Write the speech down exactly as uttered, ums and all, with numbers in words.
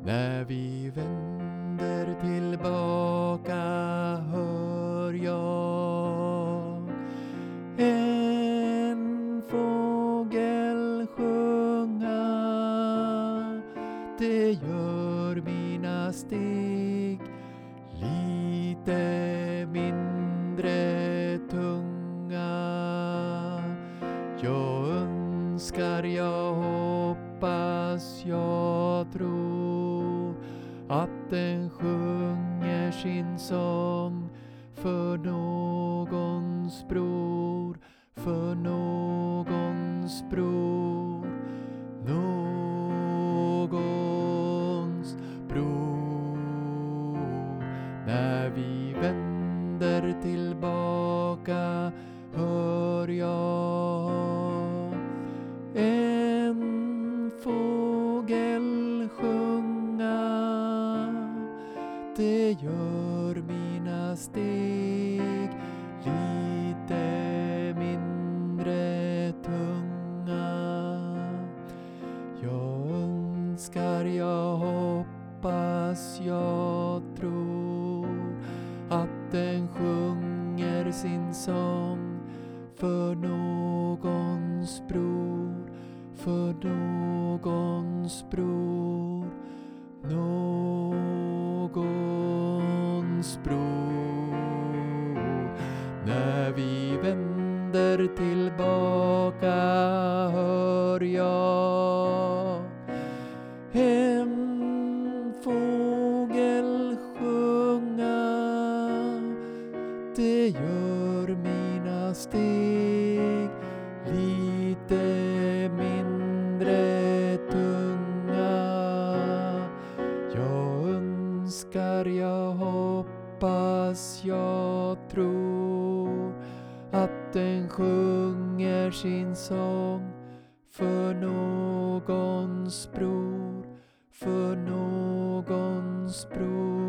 När vi vänder tillbaka hör jag en fågel sjunga. Det gör mina steg lite mindre tunga. Jag önskar, jag hoppas, jag tror att den sjunger sin sång för någons bror, för någons bror, någons bror. När vi vänder tillbaka hör jag en fågel sjunga. Det gör mina steg lite mindre tunga. Jag önskar, jag hoppas, jag tror att den sjunger sin sång för någons bror, för någons bror, någons bror. När vi vänder tillbaka hör jag en fågel sjunga. Det gör mina steg lite mindre tunga. Jag önskar, jag hoppas, jag tror att den sjunger sin sång för någons bror, för någons bror.